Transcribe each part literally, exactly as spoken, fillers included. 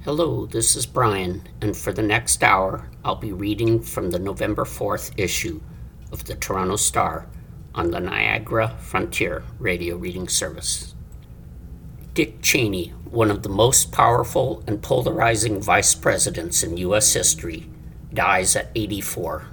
Hello, this is Brian, and for the next hour, I'll be reading from the November fourth issue of the Toronto Star on the Niagara Frontier Radio Reading Service. Dick Cheney, one of the most powerful and polarizing vice presidents in U S history, dies at eighty-four.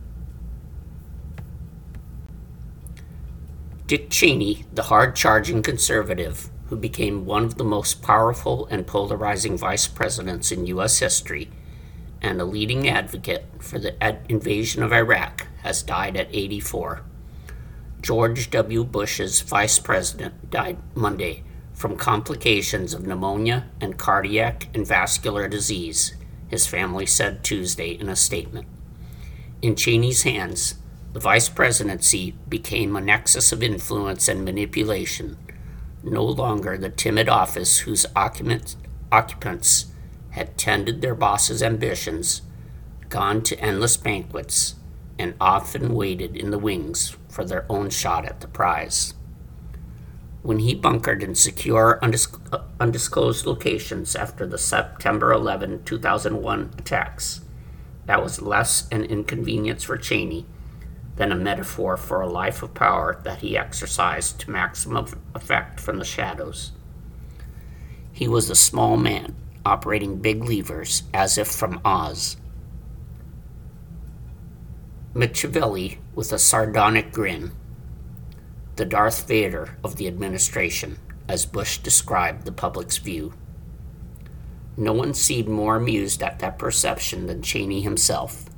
Dick Cheney, the hard-charging conservative who became one of the most powerful and polarizing vice presidents in U S history and a leading advocate for the invasion of Iraq, has died at eighty-four. George W. Bush's vice president died Monday from complications of pneumonia and cardiac and vascular disease, his family said Tuesday in a statement. In Cheney's hands, the vice presidency became a nexus of influence and manipulation, no longer the timid office whose occupants, occupants had tended their boss's ambitions, gone to endless banquets, and often waited in the wings for their own shot at the prize. When he bunkered in secure, undis- undisclosed locations after the September eleventh, two thousand one attacks, that was less an inconvenience for Cheney than a metaphor for a life of power that he exercised to maximum effect from the shadows. He was a small man, operating big levers as if from Oz. Machiavelli with a sardonic grin, the Darth Vader of the administration, as Bush described the public's view. No one seemed more amused at that perception than Cheney himself.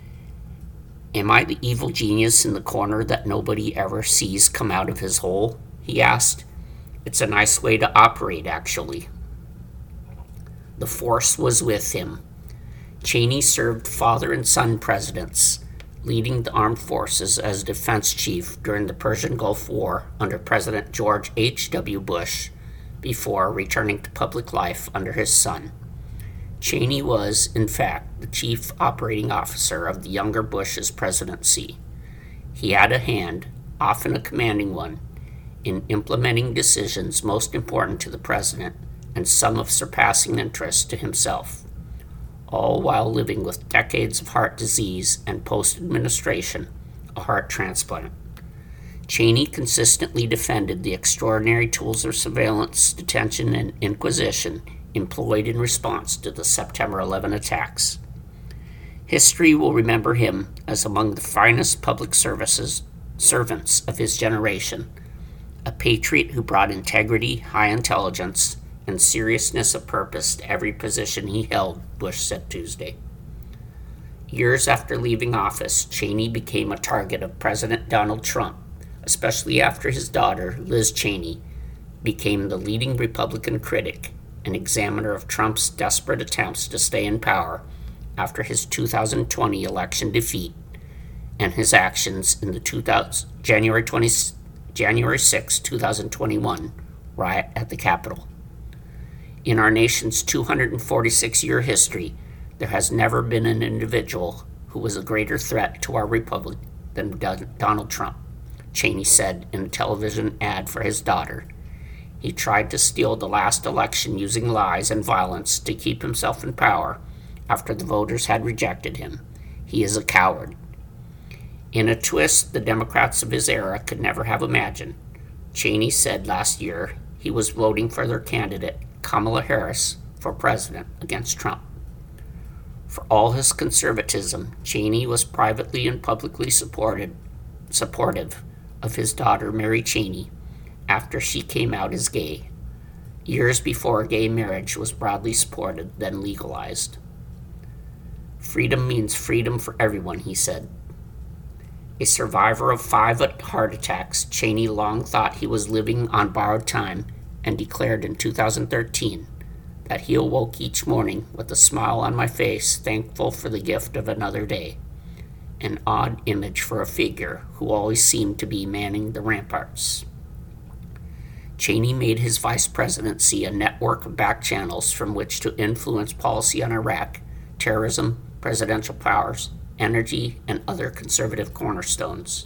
"Am I the evil genius in the corner that nobody ever sees come out of his hole?" he asked. "It's a nice way to operate, actually." The force was with him. Cheney served father and son presidents, leading the armed forces as defense chief during the Persian Gulf War under President George H W. Bush, before returning to public life under his son. Cheney was, in fact, the chief operating officer of the younger Bush's presidency. He had a hand, often a commanding one, in implementing decisions most important to the president and some of surpassing interest to himself, all while living with decades of heart disease and post-administration a heart transplant. Cheney consistently defended the extraordinary tools of surveillance, detention, and inquisition employed in response to the September eleventh attacks. History will remember him as among the finest public services servants of his generation, a patriot who brought integrity, high intelligence, and seriousness of purpose to every position he held, Bush said Tuesday. Years after leaving office, Cheney became a target of President Donald Trump, especially after his daughter, Liz Cheney, became the leading Republican critic and examiner of Trump's desperate attempts to stay in power after his two thousand twenty election defeat and his actions in the two thousand, January twentieth, January sixth, twenty twenty-one riot at the Capitol. In our nation's two hundred forty-six year history, there has never been an individual who was a greater threat to our republic than Donald Trump, Cheney said in a television ad for his daughter. He tried to steal the last election using lies and violence to keep himself in power after the voters had rejected him. He is a coward. In a twist the Democrats of his era could never have imagined, Cheney said last year he was voting for their candidate, Kamala Harris, for president against Trump. For all his conservatism, Cheney was privately and publicly supported, supportive of his daughter, Mary Cheney, after she came out as gay, years before gay marriage was broadly supported, then legalized. "Freedom means freedom for everyone," he said. A survivor of five heart attacks, Cheney long thought he was living on borrowed time and declared in two thousand thirteen that he awoke each morning with a smile on my face, thankful for the gift of another day, an odd image for a figure who always seemed to be manning the ramparts. Cheney made his vice presidency a network of back channels from which to influence policy on Iraq, terrorism, presidential powers, energy, and other conservative cornerstones.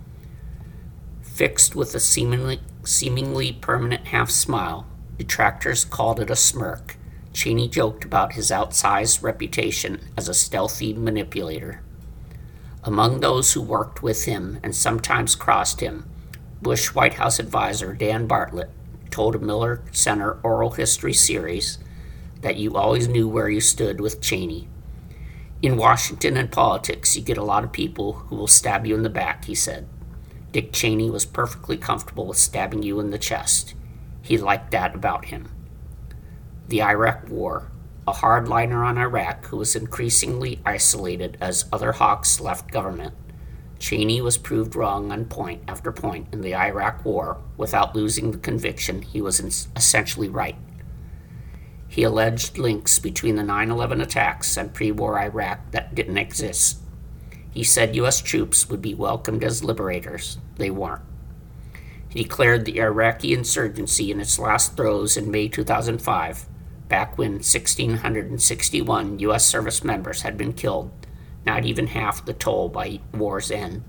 Fixed with a seemingly, seemingly permanent half-smile, detractors called it a smirk, Cheney joked about his outsized reputation as a stealthy manipulator. Among those who worked with him and sometimes crossed him, Bush White House advisor Dan Bartlett told a Miller Center oral history series that you always knew where you stood with Cheney. In Washington and politics, you get a lot of people who will stab you in the back, he said. Dick Cheney was perfectly comfortable with stabbing you in the chest. He liked that about him. The Iraq War. A hardliner on Iraq who was increasingly isolated as other hawks left government. Cheney was proved wrong on point after point in the Iraq War without losing the conviction he was essentially right. He alleged links between the nine eleven attacks and pre-war Iraq that didn't exist. He said U S troops would be welcomed as liberators. They weren't. He declared the Iraqi insurgency in its last throes in May two thousand five, back when one thousand six hundred sixty-one U S service members had been killed, not even half the toll by war's end.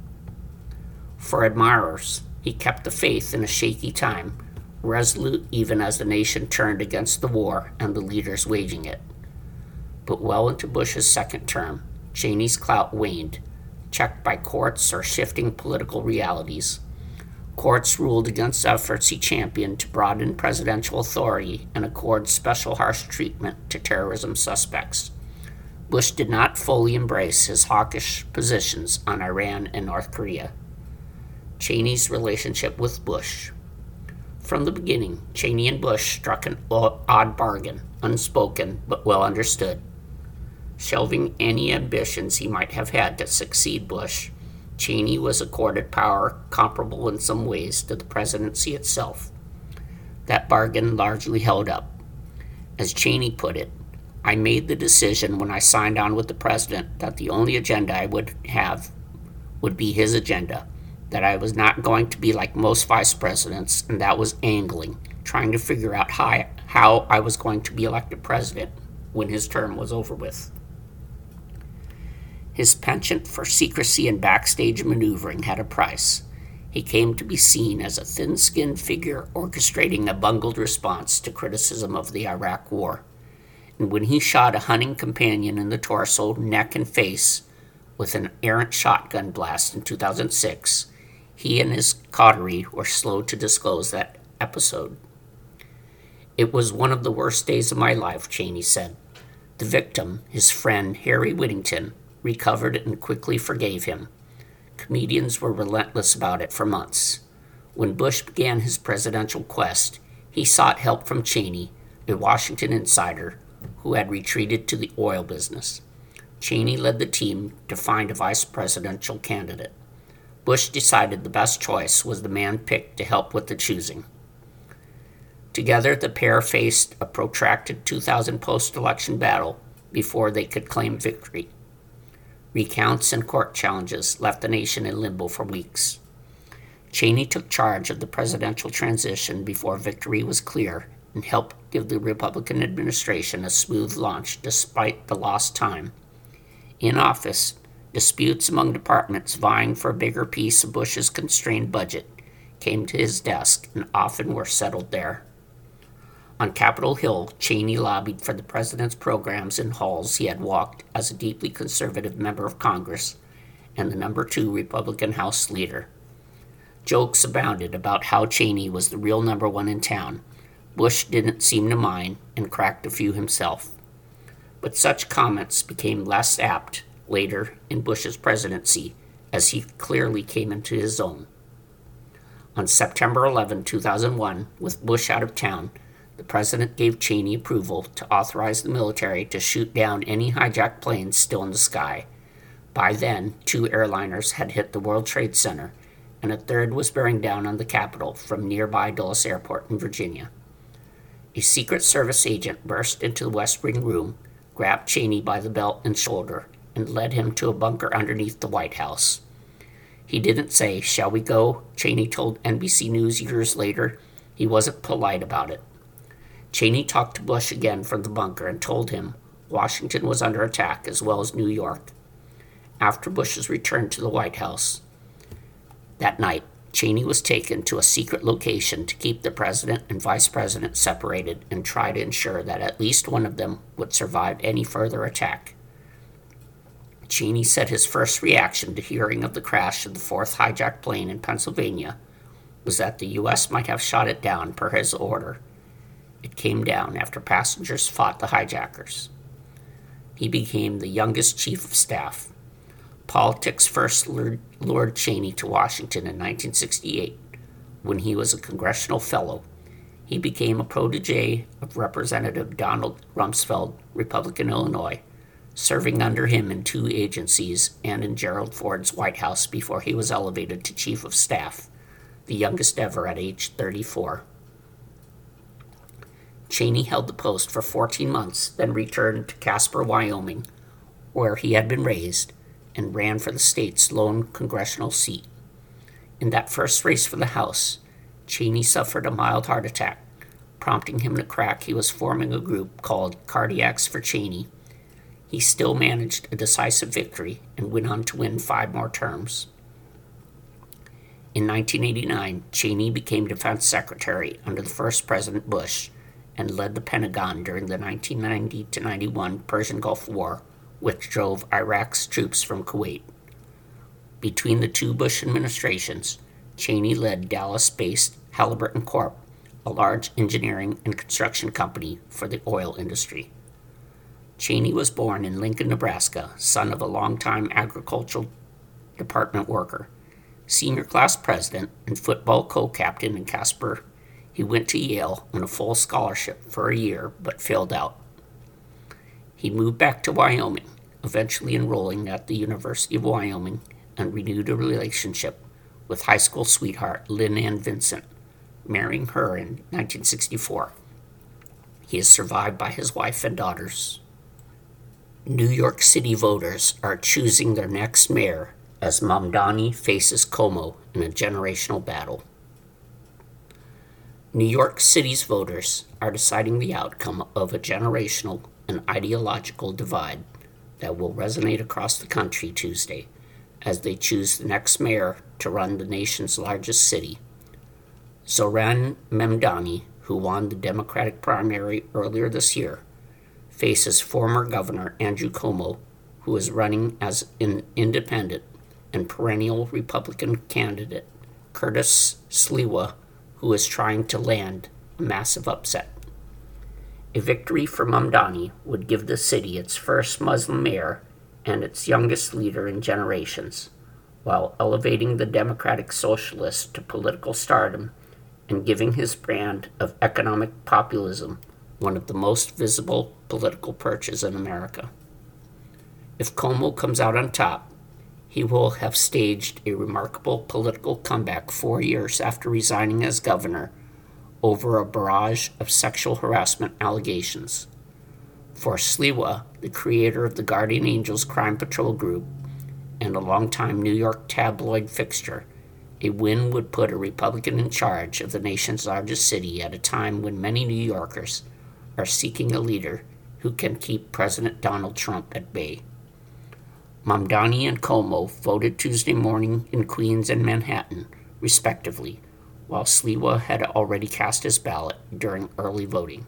For admirers, he kept the faith in a shaky time, resolute even as the nation turned against the war and the leaders waging it. But well into Bush's second term, Cheney's clout waned, checked by courts or shifting political realities. Courts ruled against efforts he championed to broaden presidential authority and accord special harsh treatment to terrorism suspects. Bush did not fully embrace his hawkish positions on Iran and North Korea. Cheney's relationship with Bush. From the beginning, Cheney and Bush struck an odd bargain, unspoken but well understood. Shelving any ambitions he might have had to succeed Bush, Cheney was accorded power comparable in some ways to the presidency itself. That bargain largely held up. As Cheney put it, I made the decision when I signed on with the president that the only agenda I would have would be his agenda, that I was not going to be like most vice presidents, and that was angling, trying to figure out how, how I was going to be elected president when his term was over with. His penchant for secrecy and backstage maneuvering had a price. He came to be seen as a thin-skinned figure orchestrating a bungled response to criticism of the Iraq War. And when he shot a hunting companion in the torso, neck, and face with an errant shotgun blast in two thousand six, he and his coterie were slow to disclose that episode. It was one of the worst days of my life, Cheney said. The victim, his friend Harry Whittington, recovered and quickly forgave him. Comedians were relentless about it for months. When Bush began his presidential quest, he sought help from Cheney, a Washington insider who had retreated to the oil business. Cheney led the team to find a vice presidential candidate. Bush decided the best choice was the man picked to help with the choosing. Together, the pair faced a protracted two thousand post-election battle before they could claim victory. Recounts and court challenges left the nation in limbo for weeks. Cheney took charge of the presidential transition before victory was clear and helped give the Republican administration a smooth launch despite the lost time. In office, disputes among departments vying for a bigger piece of Bush's constrained budget came to his desk and often were settled there. On Capitol Hill, Cheney lobbied for the president's programs in halls he had walked as a deeply conservative member of Congress and the number two Republican House leader. Jokes abounded about how Cheney was the real number one in town. Bush didn't seem to mind and cracked a few himself. But such comments became less apt later in Bush's presidency as he clearly came into his own. On September eleventh, two thousand one, with Bush out of town, the president gave Cheney approval to authorize the military to shoot down any hijacked planes still in the sky. By then, two airliners had hit the World Trade Center, and a third was bearing down on the Capitol from nearby Dulles Airport in Virginia. A Secret Service agent burst into the West Wing room, grabbed Cheney by the belt and shoulder, and led him to a bunker underneath the White House. He didn't say, "Shall we go?" Cheney told N B C News years later. He wasn't polite about it. Cheney talked to Bush again from the bunker and told him Washington was under attack as well as New York. After Bush's return to the White House that night, Cheney was taken to a secret location to keep the president and vice president separated and try to ensure that at least one of them would survive any further attack. Cheney said his first reaction to hearing of the crash of the fourth hijacked plane in Pennsylvania was that the U S might have shot it down per his order. It came down after passengers fought the hijackers. He became the youngest chief of staff. Politics first lured Cheney to Washington in nineteen sixty-eight when he was a congressional fellow. He became a protege of Representative Donald Rumsfeld, Republican Illinois, serving under him in two agencies and in Gerald Ford's White House before he was elevated to chief of staff, the youngest ever at age thirty-four. Cheney held the post for fourteen months, then returned to Casper, Wyoming, where he had been raised, and ran for the state's lone congressional seat. In that first race for the House, Cheney suffered a mild heart attack, prompting him to crack he was forming a group called Cardiacs for Cheney. He still managed a decisive victory and went on to win five more terms. In nineteen eighty-nine, Cheney became Defense Secretary under the first President Bush and led the Pentagon during the nineteen ninety to ninety-one Persian Gulf War, which drove Iraq's troops from Kuwait. Between the two Bush administrations, Cheney led Dallas-based Halliburton Corp, a large engineering and construction company for the oil industry. Cheney was born in Lincoln, Nebraska, son of a longtime agricultural department worker. Senior class president and football co-captain in Casper, he went to Yale on a full scholarship for a year but failed out. He moved back to Wyoming, eventually enrolling at the University of Wyoming, and renewed a relationship with high school sweetheart Lynn Ann Vincent, marrying her in nineteen sixty-four. He is survived by his wife and daughters. New York City voters are choosing their next mayor as Mamdani faces Cuomo in a generational battle. New York City's voters are deciding the outcome of a generational and ideological divide that will resonate across the country Tuesday as they choose the next mayor to run the nation's largest city. Zohran Mamdani, who won the Democratic primary earlier this year, faces former Governor Andrew Cuomo, who is running as an independent and perennial Republican candidate, Curtis Sliwa, who is trying to land a massive upset. A victory for Mamdani would give the city its first Muslim mayor and its youngest leader in generations, while elevating the Democratic Socialist to political stardom and giving his brand of economic populism one of the most visible political perches in America. If Cuomo comes out on top, he will have staged a remarkable political comeback four years after resigning as governor over a barrage of sexual harassment allegations. For Sliwa, the creator of the Guardian Angels Crime Patrol Group and a longtime New York tabloid fixture, a win would put a Republican in charge of the nation's largest city at a time when many New Yorkers are seeking a leader who can keep President Donald Trump at bay. Mamdani and Cuomo voted Tuesday morning in Queens and Manhattan, respectively, while Sliwa had already cast his ballot during early voting.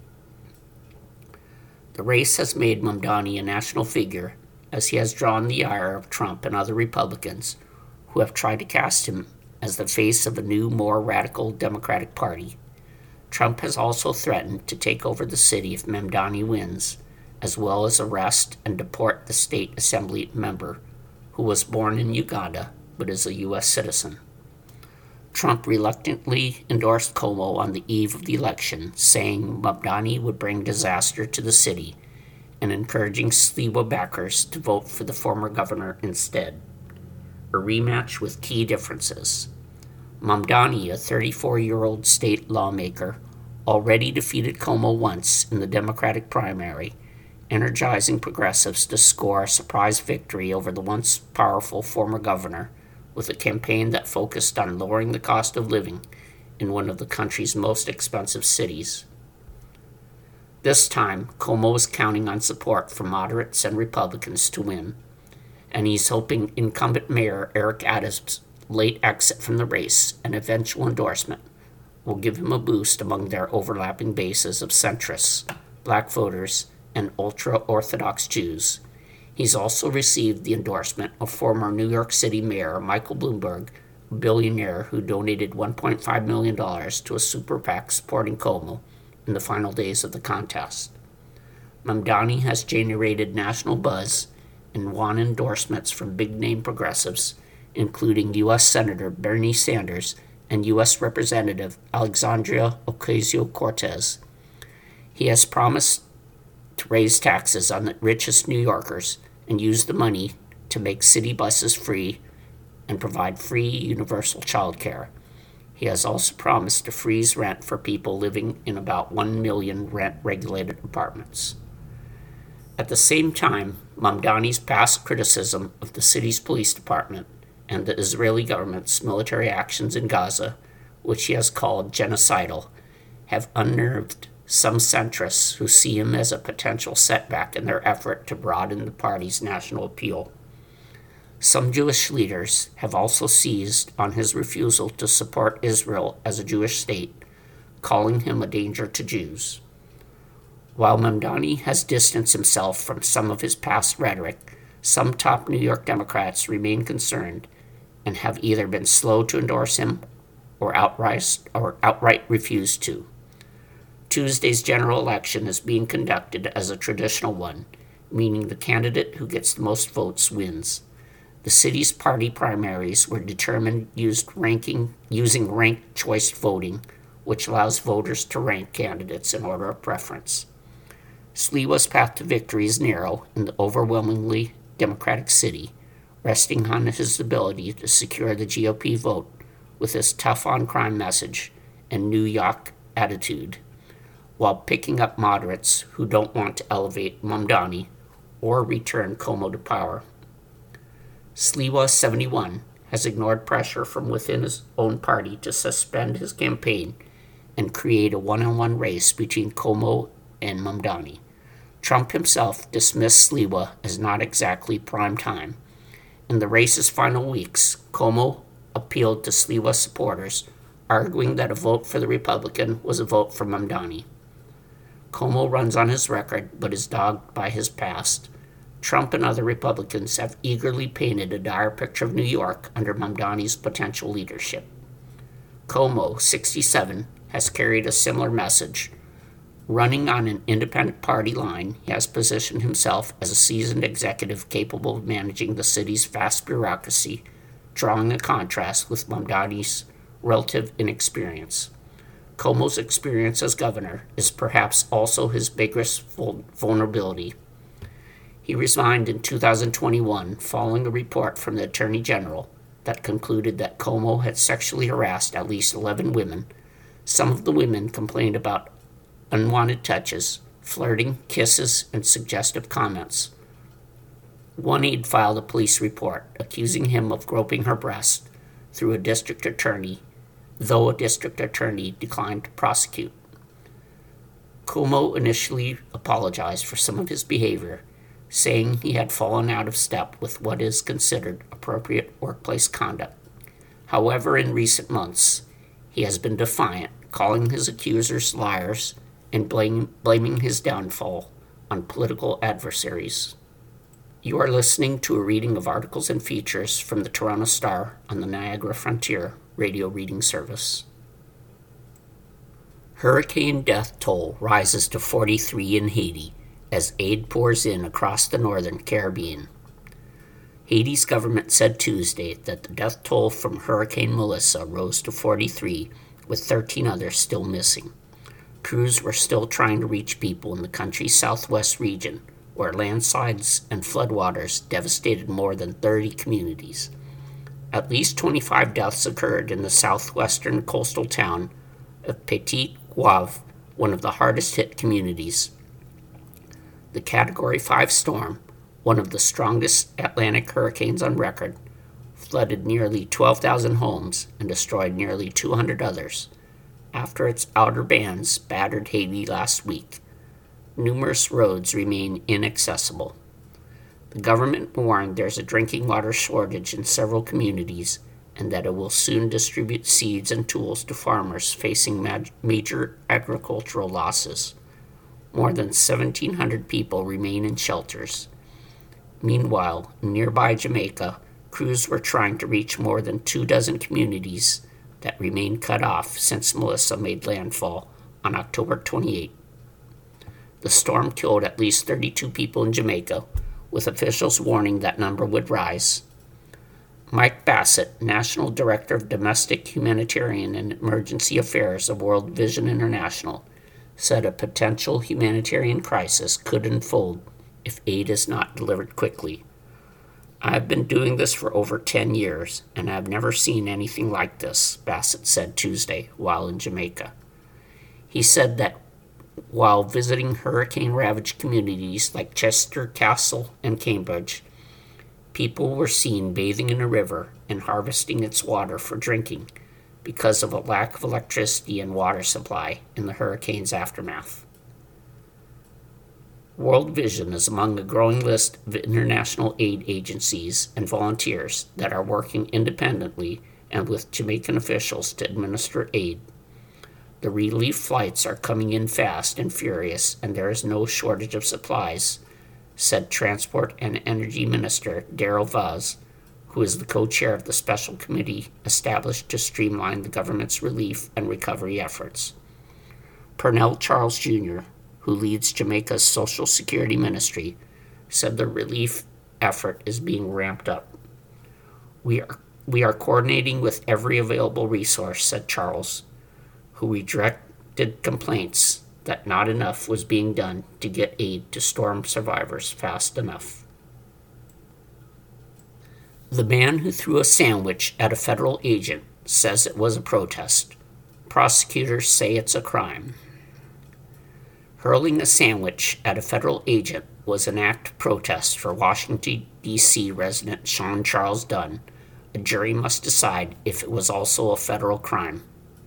The race has made Mamdani a national figure, as he has drawn the ire of Trump and other Republicans who have tried to cast him as the face of a new, more radical Democratic Party. Trump has also threatened to take over the city if Mamdani wins, as well as arrest and deport the state assembly member, who was born in Uganda but is a U S citizen. Trump reluctantly endorsed Cuomo on the eve of the election, saying Mamdani would bring disaster to the city, and encouraging Sliwa backers to vote for the former governor instead. A rematch with key differences. Mamdani, a thirty-four-year-old state lawmaker, already defeated Cuomo once in the Democratic primary, energizing progressives to score a surprise victory over the once powerful former governor, with a campaign that focused on lowering the cost of living in one of the country's most expensive cities. This time, Cuomo is counting on support from moderates and Republicans to win, and he's hoping incumbent Mayor Eric Adams late exit from the race and eventual endorsement will give him a boost among their overlapping bases of centrists, black voters, and ultra-Orthodox Jews. He's also received the endorsement of former New York City Mayor Michael Bloomberg, a billionaire who donated one point five million dollars to a super PAC supporting Cuomo in the final days of the contest. Mamdani has generated national buzz and won endorsements from big-name progressives, including U S Senator Bernie Sanders and U S Representative Alexandria Ocasio-Cortez. He has promised to raise taxes on the richest New Yorkers and use the money to make city buses free and provide free universal child care. He has also promised to freeze rent for people living in about one million rent-regulated apartments. At the same time, Mamdani's past criticism of the city's police department and the Israeli government's military actions in Gaza, which he has called genocidal, have unnerved some centrists who see him as a potential setback in their effort to broaden the party's national appeal. Some Jewish leaders have also seized on his refusal to support Israel as a Jewish state, calling him a danger to Jews. While Mamdani has distanced himself from some of his past rhetoric, some top New York Democrats remain concerned and have either been slow to endorse him or outright, or outright refused to. Tuesday's general election is being conducted as a traditional one, meaning the candidate who gets the most votes wins. The city's party primaries were determined used ranking, using ranked choice voting, which allows voters to rank candidates in order of preference. Sliwa's path to victory is narrow in the overwhelmingly Democratic city, resting on his ability to secure the G O P vote with his tough-on-crime message and New York attitude, while picking up moderates who don't want to elevate Mamdani or return Cuomo to power. Sliwa, seventy-one, has ignored pressure from within his own party to suspend his campaign and create a one-on-one race between Cuomo and Mamdani. Trump himself dismissed Sliwa as not exactly prime time. In the race's final weeks, Cuomo appealed to Sliwa supporters, arguing that a vote for the Republican was a vote for Mamdani. Cuomo runs on his record, but is dogged by his past. Trump and other Republicans have eagerly painted a dire picture of New York under Mamdani's potential leadership. Cuomo, sixty-seven, has carried a similar message. Running on an independent party line, he has positioned himself as a seasoned executive capable of managing the city's vast bureaucracy, drawing a contrast with Mamdani's relative inexperience. Cuomo's experience as governor is perhaps also his biggest vulnerability. He resigned in two thousand twenty-one following a report from the Attorney General that concluded that Cuomo had sexually harassed at least eleven women. Some of the women complained about unwanted touches, flirting, kisses, and suggestive comments. One aide filed a police report accusing him of groping her breast through a district attorney, though a district attorney declined to prosecute. Cuomo initially apologized for some of his behavior, saying he had fallen out of step with what is considered appropriate workplace conduct. However, in recent months, he has been defiant, calling his accusers liars and blame, blaming his downfall on political adversaries. You are listening to a reading of articles and features from the Toronto Star on the Niagara Frontier radio reading service. Hurricane death toll rises to forty-three in Haiti as aid pours in across the northern Caribbean. Haiti's government said Tuesday that the death toll from Hurricane Melissa rose to forty-three, with thirteen others still missing. Crews were still trying to reach people in the country's southwest region, where landslides and floodwaters devastated more than thirty communities. At least twenty-five deaths occurred in the southwestern coastal town of Petit Goâve, one of the hardest-hit communities. The Category five storm, one of the strongest Atlantic hurricanes on record, flooded nearly twelve thousand homes and destroyed nearly two hundred others after its outer bands battered Haiti last week. Numerous roads remain inaccessible. The government warned there's a drinking water shortage in several communities and that it will soon distribute seeds and tools to farmers facing ma- major agricultural losses. More than seventeen hundred people remain in shelters. Meanwhile, in nearby Jamaica, crews were trying to reach more than two dozen communities that remain cut off since Melissa made landfall on October twenty-eighth. The storm killed at least thirty-two people in Jamaica, with officials warning that number would rise. Mike Bassett, National Director of Domestic, Humanitarian, and Emergency Affairs of World Vision International, said a potential humanitarian crisis could unfold if aid is not delivered quickly. "I've been doing this for over ten years, and I've never seen anything like this," Bassett said Tuesday while in Jamaica. He said that while visiting hurricane-ravaged communities like Chester Castle and Cambridge, people were seen bathing in a river and harvesting its water for drinking because of a lack of electricity and water supply in the hurricane's aftermath. World Vision is among a growing list of international aid agencies and volunteers that are working independently and with Jamaican officials to administer aid. The relief flights are coming in fast and furious, and there is no shortage of supplies, said Transport and Energy Minister Daryl Vaz, who is the co-chair of the special committee established to streamline the government's relief and recovery efforts. Pernell Charles Junior, who leads Jamaica's Social Security Ministry, said the relief effort is being ramped up. We are, we are coordinating with every available resource, said Charles, who rejected complaints that not enough was being done to get aid to storm survivors fast enough. The man who threw a sandwich at a federal agent says it was a protest. Prosecutors say it's a crime. Hurling a sandwich at a federal agent was an act of protest for Washington, D C resident Sean Charles Dunn. A jury must decide if it was also a federal crime.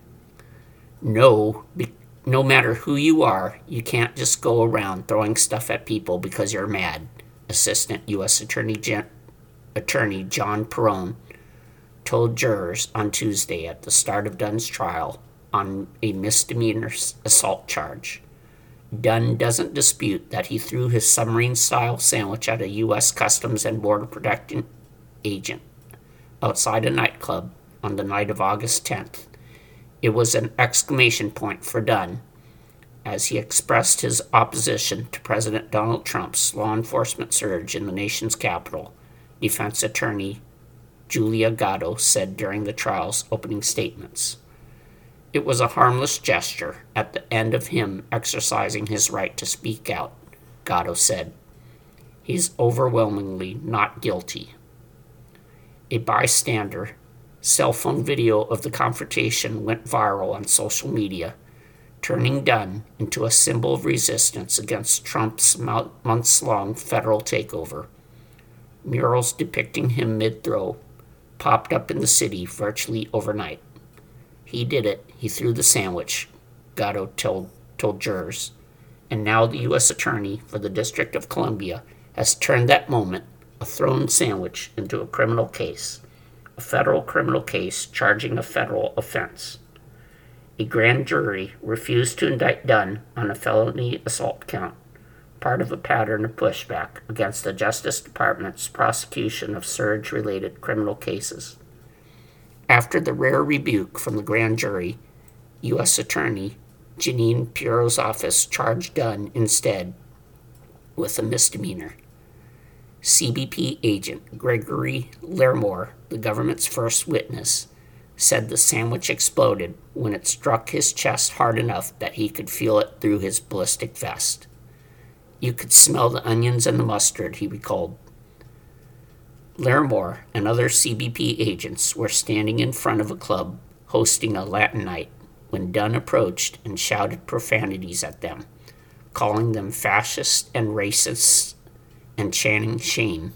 No, be- no matter who you are, you can't just go around throwing stuff at people because you're mad, Assistant U S Attorney, Gen- Attorney John Perrone told jurors on Tuesday at the start of Dunn's trial on a misdemeanor assault charge. Dunn doesn't dispute that he threw his submarine-style sandwich at a U S Customs and Border Protection agent outside a nightclub on the night of August tenth. It was an exclamation point for Dunn as he expressed his opposition to President Donald Trump's law enforcement surge in the nation's capital, defense attorney Julia Gatto said during the trial's opening statements. It was a harmless gesture at the end of him exercising his right to speak out, Gatto said. He's overwhelmingly not guilty. A bystander cell phone video of the confrontation went viral on social media, turning Dunn into a symbol of resistance against Trump's months-long federal takeover. Murals depicting him mid-throw popped up in the city virtually overnight. He did it. He threw the sandwich, Gatto told, told jurors. And now the U S Attorney for the District of Columbia has turned that moment, a thrown sandwich, into a criminal case, a federal criminal case charging a federal offense. A grand jury refused to indict Dunn on a felony assault count, part of a pattern of pushback against the Justice Department's prosecution of surge-related criminal cases. After the rare rebuke from the grand jury, U S Attorney Jeanine Pirro's office charged Dunn instead with a misdemeanor. C B P agent Gregory Larimore, the government's first witness, said the sandwich exploded when it struck his chest hard enough that he could feel it through his ballistic vest. You could smell the onions and the mustard, he recalled. Larimore and other C B P agents were standing in front of a club hosting a Latin night when Dunn approached and shouted profanities at them, calling them fascists and racists and chanting shame.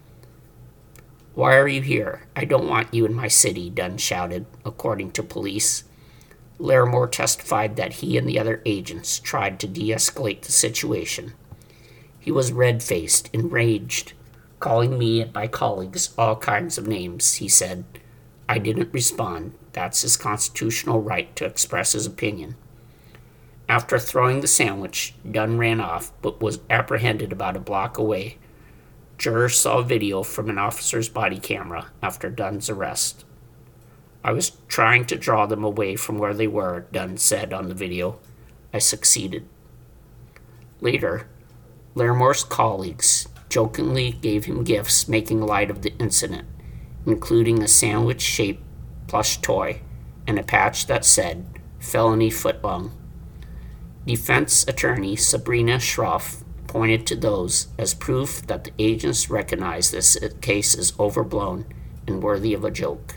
Why are you here? I don't want you in my city, Dunn shouted, according to police. Larimore testified that he and the other agents tried to de-escalate the situation. He was red-faced, enraged, calling me and my colleagues all kinds of names, he said. I didn't respond. That's his constitutional right to express his opinion. After throwing the sandwich, Dunn ran off, but was apprehended about a block away. Jurors saw video from an officer's body camera after Dunn's arrest. I was trying to draw them away from where they were, Dunn said on the video. I succeeded. Later, Larimore's colleagues jokingly gave him gifts making light of the incident, including a sandwich-shaped plush toy and a patch that said, "Felony footlong." Defense attorney Sabrina Schroff pointed to those as proof that the agents recognize this case as overblown and worthy of a joke.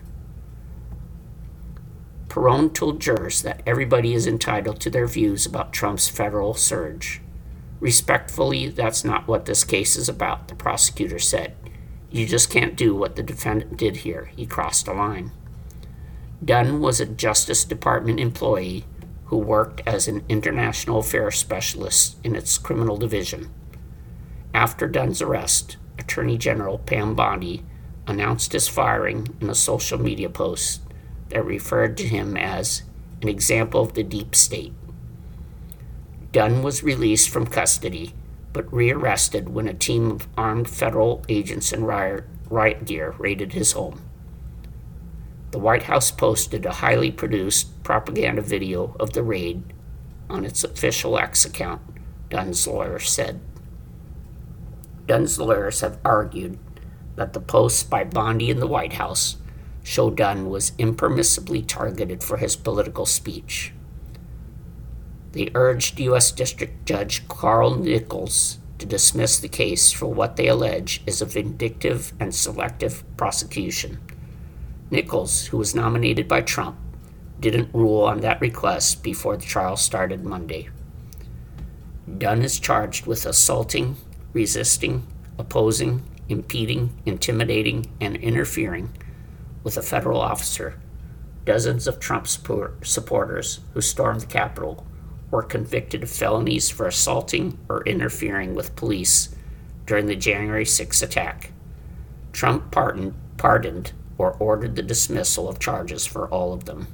Perone told jurors that everybody is entitled to their views about Trump's federal surge. Respectfully, that's not what this case is about, the prosecutor said. You just can't do what the defendant did here. He crossed a line. Dunn was a Justice Department employee who worked as an international affairs specialist in its criminal division. After Dunn's arrest, Attorney General Pam Bondi announced his firing in a social media post that referred to him as an example of the deep state. Dunn was released from custody, but rearrested when a team of armed federal agents in riot, riot gear raided his home. The White House posted a highly produced propaganda video of the raid on its official X account, Dunn's lawyers said. Dunn's lawyers have argued that the posts by Bondi in the White House show Dunn was impermissibly targeted for his political speech. They urged U S District Judge Carl Nichols to dismiss the case for what they allege is a vindictive and selective prosecution. Nichols, who was nominated by Trump, didn't rule on that request before the trial started Monday. Dunn is charged with assaulting, resisting, opposing, impeding, intimidating, and interfering with a federal officer. Dozens of Trump supporters who stormed the Capitol were convicted of felonies for assaulting or interfering with police during the January sixth attack. Trump pardoned, pardoned or ordered the dismissal of charges for all of them.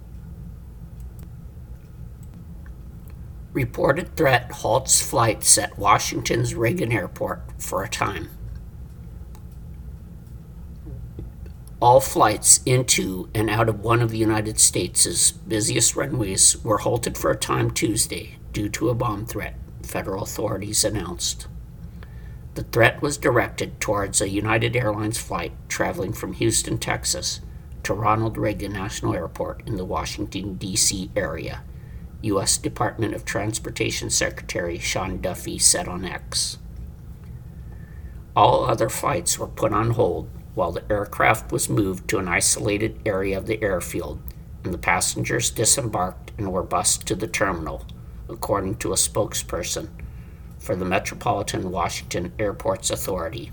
Reported threat halts flights at Washington's Reagan Airport for a time. All flights into and out of one of the United States' busiest runways were halted for a time Tuesday due to a bomb threat, federal authorities announced. The threat was directed towards a United Airlines flight traveling from Houston, Texas, to Ronald Reagan National Airport in the Washington, D C area, U S Department of Transportation Secretary Sean Duffy said on X. All other flights were put on hold while the aircraft was moved to an isolated area of the airfield, and the passengers disembarked and were bused to the terminal, according to a spokesperson for the Metropolitan Washington Airports Authority.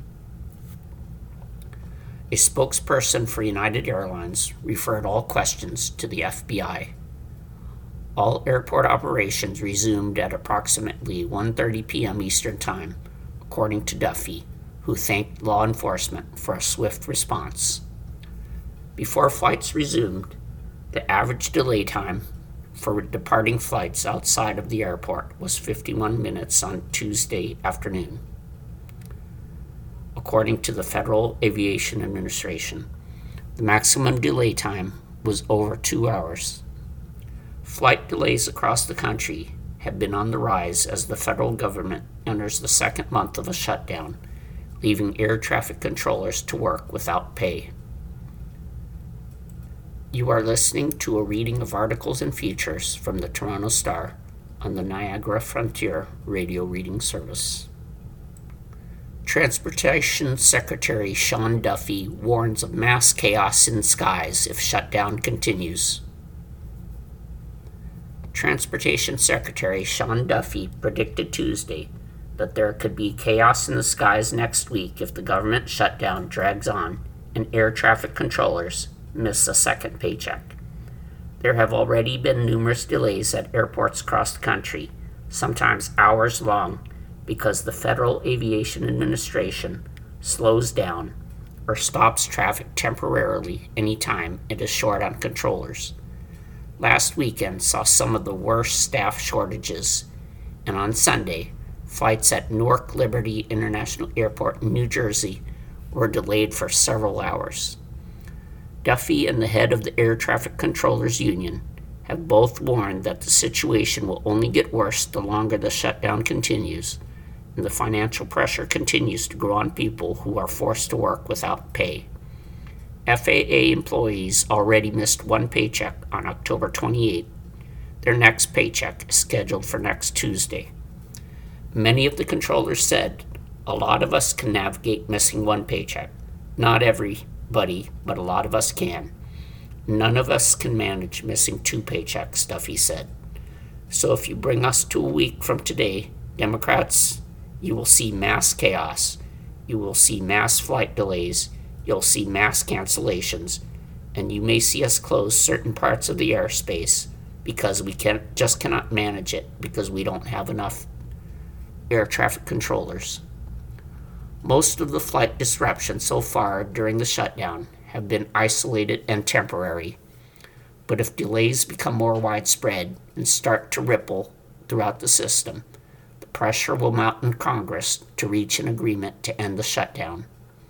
A spokesperson for United Airlines referred all questions to the F B I. All airport operations resumed at approximately one thirty p.m. Eastern Time, according to Duffy, who thanked law enforcement for a swift response. Before flights resumed, the average delay time for departing flights outside of the airport was fifty-one minutes on Tuesday afternoon, according to the Federal Aviation Administration. The maximum delay time was over two hours. Flight delays across the country have been on the rise as the federal government enters the second month of a shutdown, leaving air traffic controllers to work without pay. You are listening to a reading of articles and features from the Toronto Star on the Niagara Frontier Radio Reading Service. Transportation Secretary Sean Duffy warns of mass chaos in skies if shutdown continues. Transportation Secretary Sean Duffy predicted Tuesday that there could be chaos in the skies next week if the government shutdown drags on and air traffic controllers miss a second paycheck. There have already been numerous delays at airports across the country, sometimes hours long, because the Federal Aviation Administration slows down or stops traffic temporarily anytime it is short on controllers. Last weekend saw some of the worst staff shortages, and on Sunday, flights at Newark Liberty International Airport in New Jersey were delayed for several hours. Duffy and the head of the Air Traffic Controllers Union have both warned that the situation will only get worse the longer the shutdown continues, and the financial pressure continues to grow on people who are forced to work without pay. F A A employees already missed one paycheck on October twenty-eighth. Their next paycheck is scheduled for next Tuesday. Many of the controllers said, "A lot of us can navigate missing one paycheck. Not everybody, but a lot of us can. None of us can manage missing two paychecks," Duffy said. "So if you bring us to a week from today, Democrats, you will see mass chaos. You will see mass flight delays. You'll see mass cancellations. And you may see us close certain parts of the airspace because we can just cannot manage it because we don't have enough air traffic controllers." Most of the flight disruptions so far during the shutdown have been isolated and temporary. But if delays become more widespread and start to ripple throughout the system, the pressure will mount in Congress to reach an agreement to end the shutdown.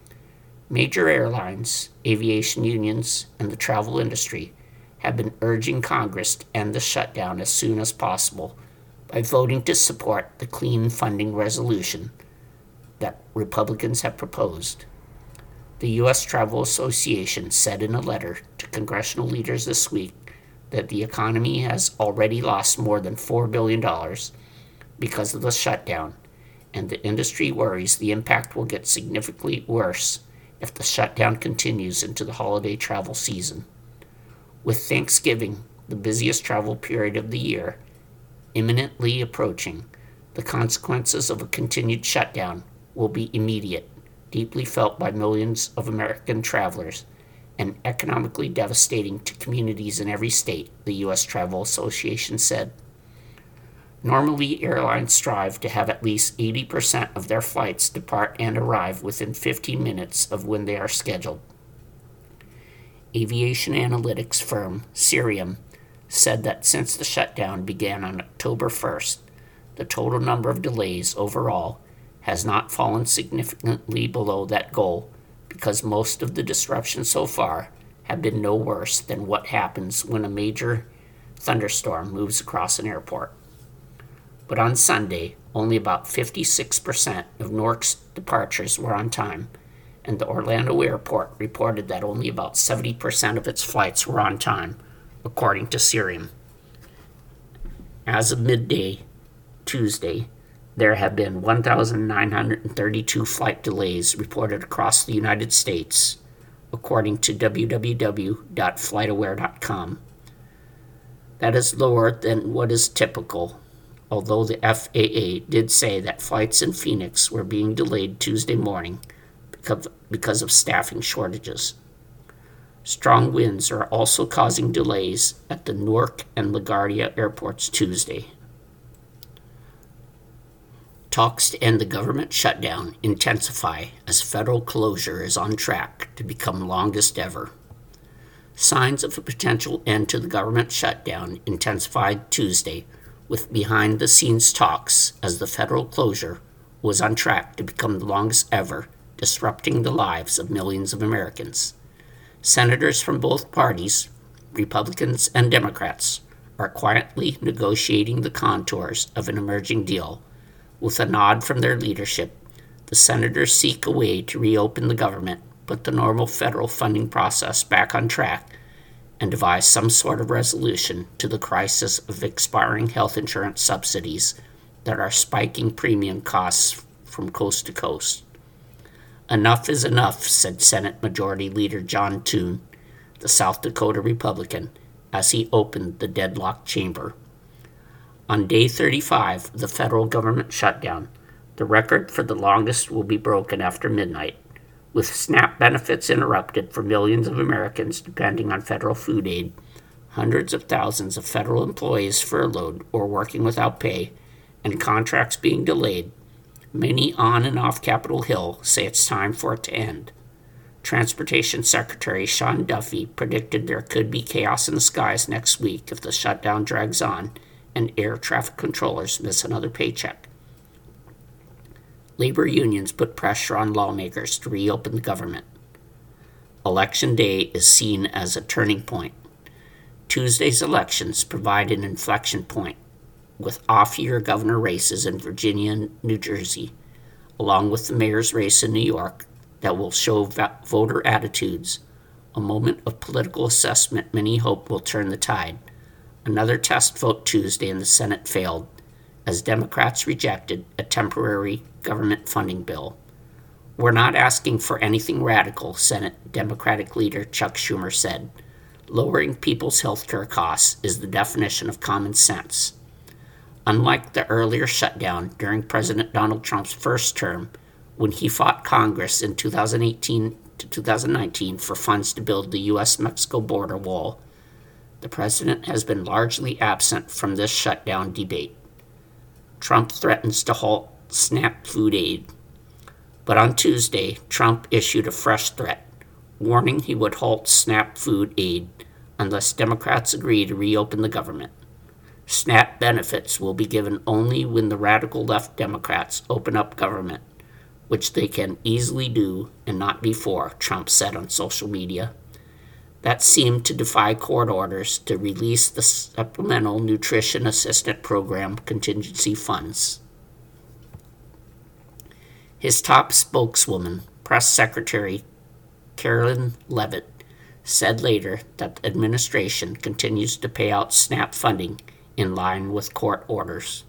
Major airlines, aviation unions, and the travel industry have been urging Congress to end the shutdown as soon as possible by voting to support the clean funding resolution that Republicans have proposed. The U S Travel Association said in a letter to congressional leaders this week that the economy has already lost more than four billion dollars because of the shutdown, and the industry worries the impact will get significantly worse if the shutdown continues into the holiday travel season. With Thanksgiving, the busiest travel period of the year, imminently approaching, the consequences of a continued shutdown will be immediate, deeply felt by millions of American travelers, and economically devastating to communities in every state, the U S Travel Association said. Normally, airlines strive to have at least eighty percent of their flights depart and arrive within fifteen minutes of when they are scheduled. Aviation analytics firm Cirium said that since the shutdown began on October first, the total number of delays overall has not fallen significantly below that goal because most of the disruptions so far have been no worse than what happens when a major thunderstorm moves across an airport. But on Sunday, only about fifty-six percent of Newark's departures were on time, and the Orlando airport reported that only about seventy percent of its flights were on time, according to Cirium. As of midday Tuesday, there have been one thousand nine hundred thirty-two flight delays reported across the United States, according to w w w dot flight aware dot com. That is lower than what is typical, although the F A A did say that flights in Phoenix were being delayed Tuesday morning because, because of staffing shortages. Strong winds are also causing delays at the Newark and LaGuardia airports Tuesday. Talks to end the government shutdown intensify as federal closure is on track to become longest ever. Signs of a potential end to the government shutdown intensified Tuesday with behind-the-scenes talks as the federal closure was on track to become the longest ever, disrupting the lives of millions of Americans. Senators from both parties, Republicans and Democrats, are quietly negotiating the contours of an emerging deal. With a nod from their leadership, the senators seek a way to reopen the government, put the normal federal funding process back on track, and devise some sort of resolution to the crisis of expiring health insurance subsidies that are spiking premium costs from coast to coast. Enough is enough, said Senate Majority Leader John Thune, the South Dakota Republican, as he opened the deadlocked chamber. On day thirty-five of the federal government shutdown, the record for the longest will be broken after midnight, with SNAP benefits interrupted for millions of Americans depending on federal food aid, hundreds of thousands of federal employees furloughed or working without pay, and contracts being delayed. Many on and off Capitol Hill say it's time for it to end. Transportation Secretary Sean Duffy predicted there could be chaos in the skies next week if the shutdown drags on and air traffic controllers miss another paycheck. Labor unions put pressure on lawmakers to reopen the government. Election Day is seen as a turning point. Tuesday's elections provide an inflection point, with off-year governor races in Virginia and New Jersey, along with the mayor's race in New York, that will show va- voter attitudes, a moment of political assessment many hope will turn the tide. Another test vote Tuesday in the Senate failed, as Democrats rejected a temporary government funding bill. "We're not asking for anything radical," Senate Democratic leader Chuck Schumer said. "Lowering people's health care costs is the definition of common sense." Unlike the earlier shutdown during President Donald Trump's first term, when he fought Congress in two thousand eighteen to two thousand nineteen for funds to build the U S Mexico border wall, the president has been largely absent from this shutdown debate. Trump threatens to halt SNAP food aid. But on Tuesday, Trump issued a fresh threat, warning he would halt SNAP food aid unless Democrats agree to reopen the government. SNAP benefits will be given only when the radical left Democrats open up government, which they can easily do and not before, Trump said on social media. That seemed to defy court orders to release the Supplemental Nutrition Assistance Program contingency funds. His top spokeswoman, Press Secretary Karoline Leavitt, said later that the administration continues to pay out SNAP funding in line with court orders.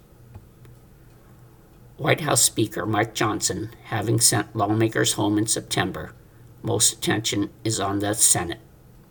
White House Speaker Mike Johnson having sent lawmakers home in September, most attention is on the Senate.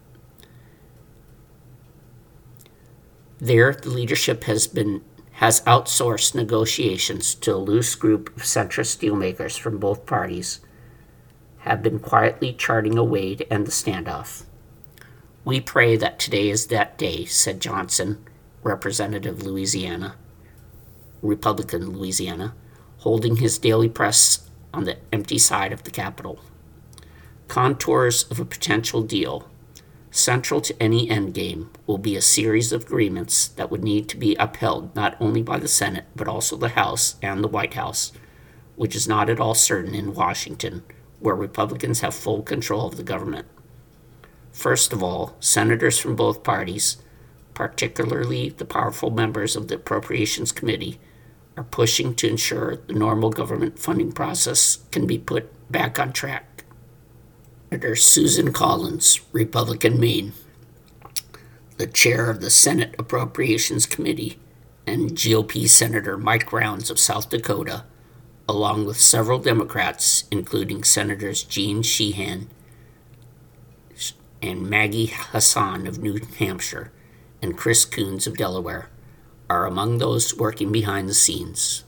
There, the leadership has been has outsourced negotiations to a loose group of centrist dealmakers from both parties, have been quietly charting a way to end the standoff. "We pray that today is that day," said Johnson, Representative Louisiana, Republican Louisiana, holding his daily press on the empty side of the Capitol. Contours of a potential deal. Central to any endgame will be a series of agreements that would need to be upheld not only by the Senate but also the House and the White House, which is not at all certain in Washington, where Republicans have full control of the government. First of all, senators from both parties, particularly the powerful members of the Appropriations Committee, are pushing to ensure the normal government funding process can be put back on track. Senator Susan Collins, Republican Maine, the chair of the Senate Appropriations Committee, and G O P Senator Mike Rounds of South Dakota, along with several Democrats, including Senators Gene Sheehan and Maggie Hassan of New Hampshire and Chris Coons of Delaware, are among those working behind the scenes.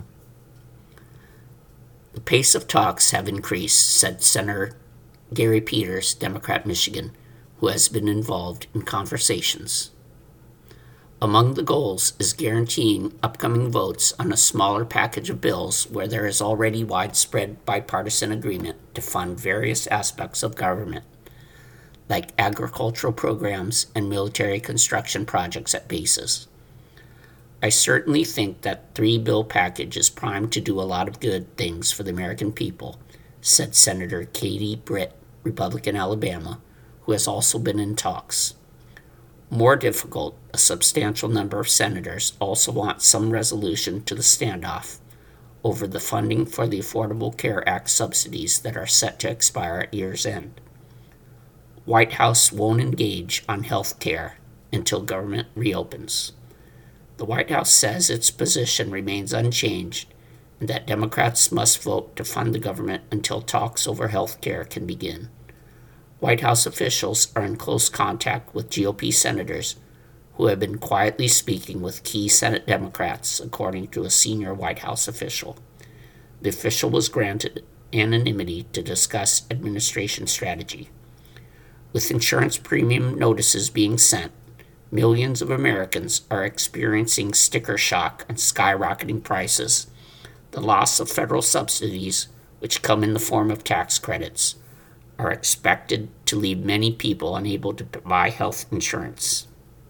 The pace of talks have increased, said Senator Gary Peters, Democrat Michigan, who has been involved in conversations. Among the goals is guaranteeing upcoming votes on a smaller package of bills where there is already widespread bipartisan agreement to fund various aspects of government, like agricultural programs and military construction projects at bases. I certainly think that three-bill package is primed to do a lot of good things for the American people, said Senator Katie Britt, Republican Alabama, who has also been in talks. More difficult, a substantial number of senators also want some resolution to the standoff over the funding for the Affordable Care Act subsidies that are set to expire at year's end. White House won't engage on health care until government reopens. The White House says its position remains unchanged and that Democrats must vote to fund the government until talks over health care can begin. White House officials are in close contact with G O P senators who have been quietly speaking with key Senate Democrats, according to a senior White House official. The official was granted anonymity to discuss administration strategy. With insurance premium notices being sent, millions of Americans are experiencing sticker shock and skyrocketing prices, the loss of federal subsidies, which come in the form of tax credits, are expected to leave many people unable to buy health insurance.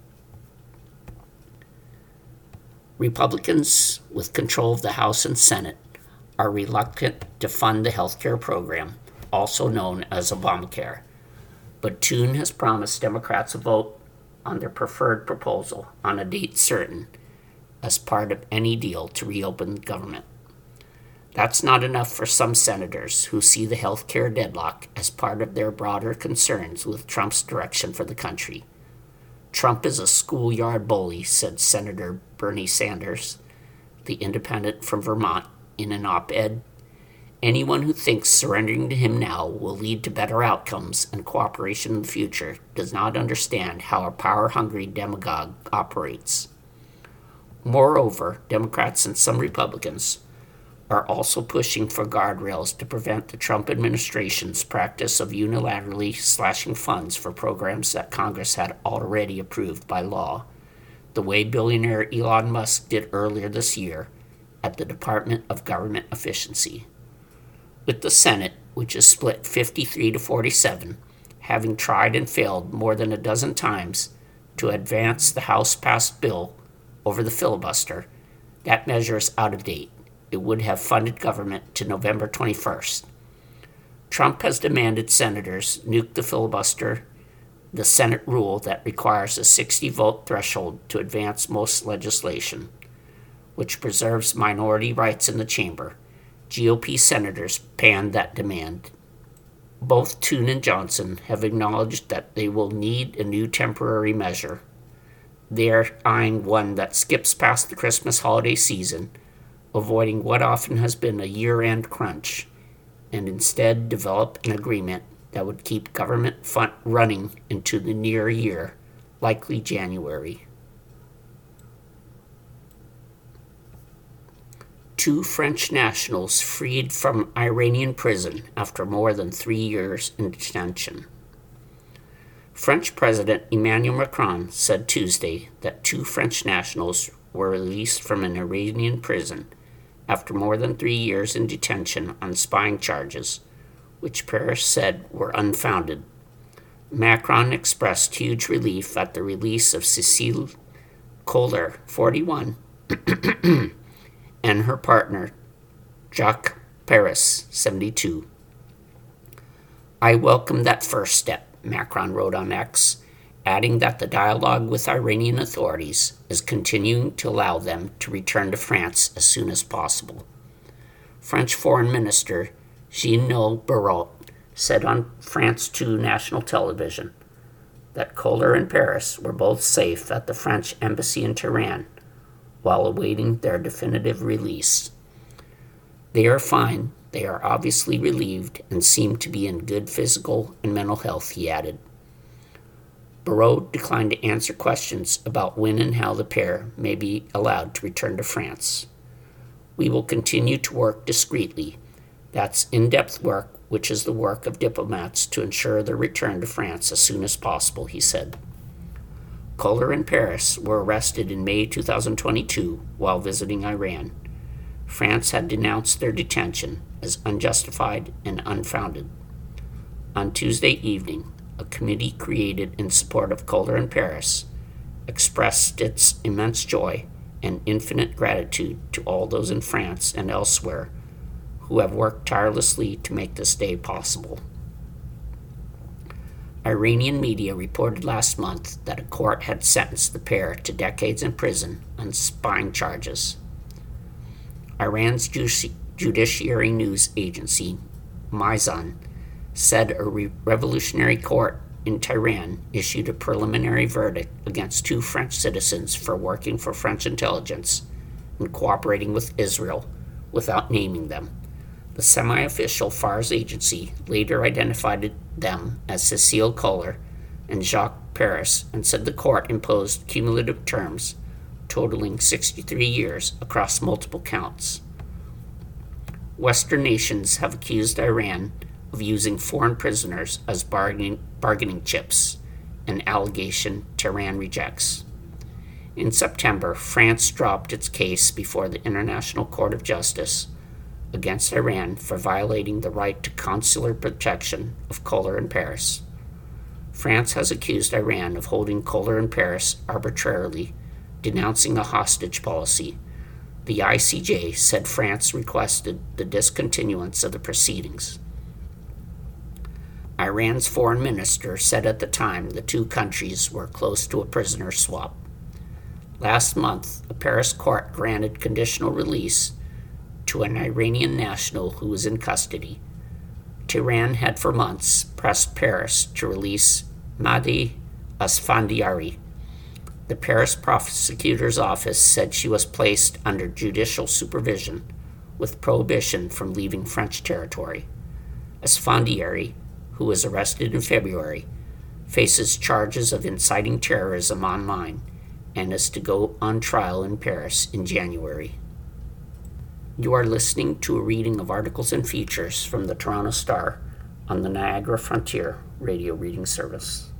Republicans with control of the House and Senate are reluctant to fund the health care program, also known as Obamacare, but Thune has promised Democrats a vote on their preferred proposal on a date certain as part of any deal to reopen government. That's not enough for some senators who see the health care deadlock as part of their broader concerns with Trump's direction for the country. Trump is a schoolyard bully, said Senator Bernie Sanders, the independent from Vermont, in an op-ed. Anyone who thinks surrendering to him now will lead to better outcomes and cooperation in the future does not understand how a power-hungry demagogue operates. Moreover, Democrats and some Republicans are also pushing for guardrails to prevent the Trump administration's practice of unilaterally slashing funds for programs that Congress had already approved by law, the way billionaire Elon Musk did earlier this year at the Department of Government Efficiency. With the Senate, which is split fifty-three to forty-seven, having tried and failed more than a dozen times to advance the House-passed bill over the filibuster, that measure is out of date. It would have funded government to November twenty-first. Trump has demanded senators nuke the filibuster, the Senate rule that requires a sixty-vote threshold to advance most legislation, which preserves minority rights in the chamber. G O P senators panned that demand. Both Thune and Johnson have acknowledged that they will need a new temporary measure. They are eyeing one that skips past the Christmas holiday season, avoiding what often has been a year-end crunch, and instead develop an agreement that would keep government fund running into the near year, likely January. Two French nationals freed from Iranian prison after more than three years in detention. French President Emmanuel Macron said Tuesday that two French nationals were released from an Iranian prison after more than three years in detention on spying charges, which Paris said were unfounded. Macron expressed huge relief at the release of Cécile Kohler, forty-one, and her partner, Jacques Paris, seventy-two. I welcome that first step, Macron wrote on X, adding that the dialogue with Iranian authorities is continuing to allow them to return to France as soon as possible. French Foreign Minister Jean-Noël Barrot said on France two national television that Kohler and Paris were both safe at the French embassy in Tehran while awaiting their definitive release. They are fine, they are obviously relieved, and seem to be in good physical and mental health, he added. Barrot declined to answer questions about when and how the pair may be allowed to return to France. We will continue to work discreetly. That's in-depth work, which is the work of diplomats to ensure their return to France as soon as possible, he said. Kohler and Paris were arrested in May two thousand twenty-two while visiting Iran. France had denounced their detention as unjustified and unfounded. On Tuesday evening, a committee created in support of Kohler and Paris expressed its immense joy and infinite gratitude to all those in France and elsewhere who have worked tirelessly to make this day possible. Iranian media reported last month that a court had sentenced the pair to decades in prison on spying charges. Iran's Judici- Judiciary News Agency, Mizan, said a re- revolutionary court in Tehran issued a preliminary verdict against two French citizens for working for French intelligence and cooperating with Israel without naming them. The semi-official Fars agency later identified them as Cécile Kohler and Jacques Paris and said the court imposed cumulative terms totaling sixty-three years across multiple counts. Western nations have accused Iran of using foreign prisoners as bargaining, bargaining chips, an allegation Tehran rejects. In September, France dropped its case before the International Court of Justice, against Iran for violating the right to consular protection of Kohler in Paris. France has accused Iran of holding Kohler in Paris arbitrarily, denouncing a hostage policy. The I C J said France requested the discontinuance of the proceedings. Iran's foreign minister said at the time the two countries were close to a prisoner swap. Last month, a Paris court granted conditional release to an Iranian national who was in custody. Tehran had for months pressed Paris to release Mahdi Asfandiari. The Paris prosecutor's office said she was placed under judicial supervision with prohibition from leaving French territory. Asfandiari, who was arrested in February, faces charges of inciting terrorism online and is to go on trial in Paris in January. You are listening to a reading of articles and features from the Toronto Star on the Niagara Frontier radio reading service.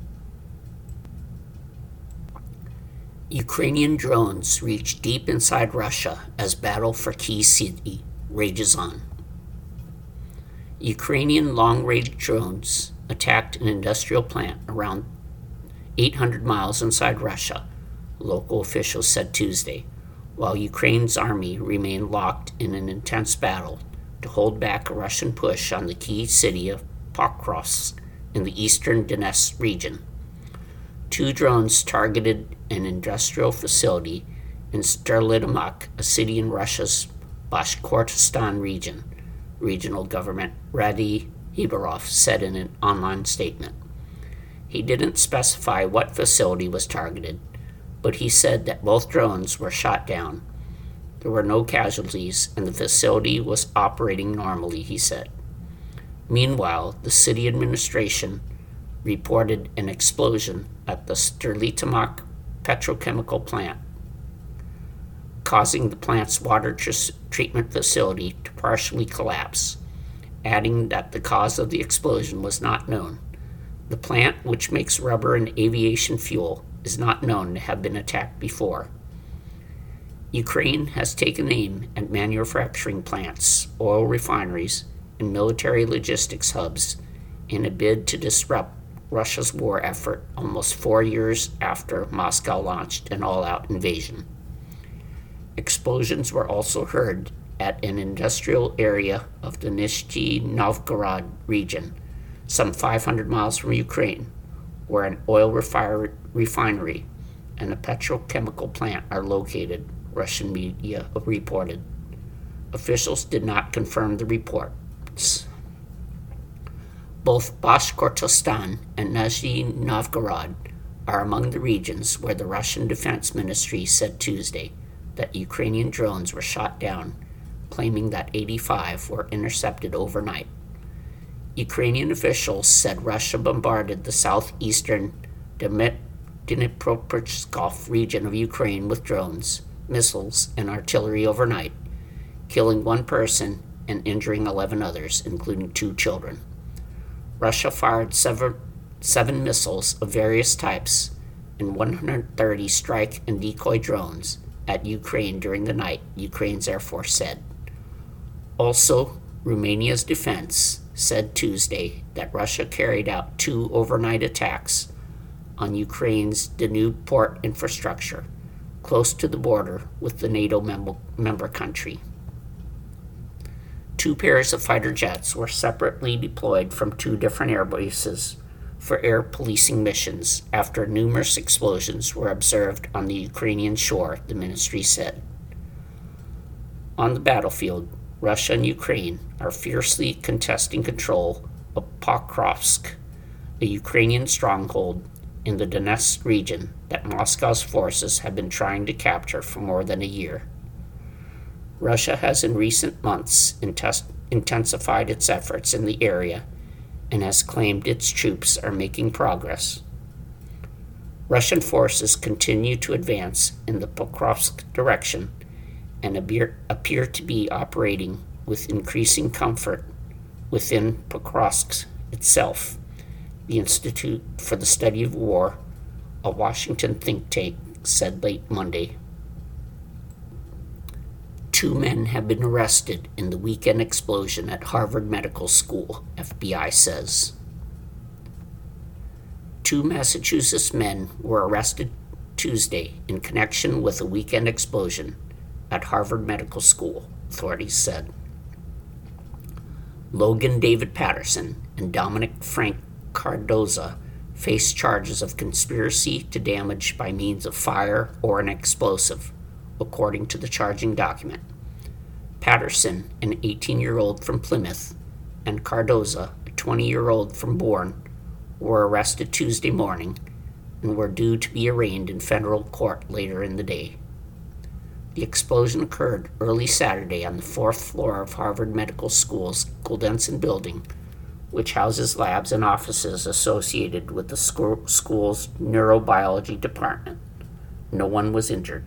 Ukrainian drones reach deep inside Russia as battle for key city rages on. Ukrainian long-range drones attacked an industrial plant around eight hundred miles inside Russia, local officials said Tuesday, while Ukraine's army remained locked in an intense battle to hold back a Russian push on the key city of Pokrovsk in the eastern Donetsk region. Two drones targeted an industrial facility in Starlitimak, a city in Russia's Bashkortostan region, regional government Rady Heberov said in an online statement. He didn't specify what facility was targeted, but he said that both drones were shot down. There were no casualties, and the facility was operating normally, he said. Meanwhile, the city administration reported an explosion at the Starlitimak petrochemical plant, causing the plant's water tr- treatment facility to partially collapse, adding that the cause of the explosion was not known. The plant, which makes rubber and aviation fuel, is not known to have been attacked before. Ukraine has taken aim at manufacturing plants, oil refineries, and military logistics hubs in a bid to disrupt Russia's war effort almost four years after Moscow launched an all-out invasion. Explosions were also heard at an industrial area of the Nizhny Novgorod region, some five hundred miles from Ukraine, where an oil refi- refinery and a petrochemical plant are located, Russian media reported. Officials did not confirm the reports. Both Bashkortostan and Nizhny Novgorod are among the regions where the Russian Defense Ministry said Tuesday that Ukrainian drones were shot down, claiming that eighty-five were intercepted overnight. Ukrainian officials said Russia bombarded the southeastern Dnipropetrovsk region of Ukraine with drones, missiles, and artillery overnight, killing one person and injuring eleven others, including two children. Russia fired seven, seven missiles of various types and one hundred thirty strike and decoy drones at Ukraine during the night, Ukraine's Air Force said. Also, Romania's defense said Tuesday that Russia carried out two overnight attacks on Ukraine's Danube port infrastructure, close to the border with the NATO mem- member country. Two pairs of fighter jets were separately deployed from two different air bases for air policing missions after numerous explosions were observed on the Ukrainian shore, the ministry said. On the battlefield, Russia and Ukraine are fiercely contesting control of Pokrovsk, a Ukrainian stronghold in the Donetsk region that Moscow's forces have been trying to capture for more than a year. Russia has in recent months intens- intensified its efforts in the area and has claimed its troops are making progress. Russian forces continue to advance in the Pokrovsk direction and appear, appear to be operating with increasing comfort within Pokrovsk itself, the Institute for the Study of War, a Washington think tank, said late Monday. Two men have been arrested in the weekend explosion at Harvard Medical School, F B I says. Two Massachusetts men were arrested Tuesday in connection with a weekend explosion at Harvard Medical School, authorities said. Logan David Patterson and Dominic Frank Cardoza face charges of conspiracy to damage by means of fire or an explosive, according to the charging document. Patterson, an eighteen-year-old from Plymouth, and Cardoza, a twenty-year-old from Bourne, were arrested Tuesday morning and were due to be arraigned in federal court later in the day. The explosion occurred early Saturday on the fourth floor of Harvard Medical School's Goldenson building, which houses labs and offices associated with the school's neurobiology department. No one was injured.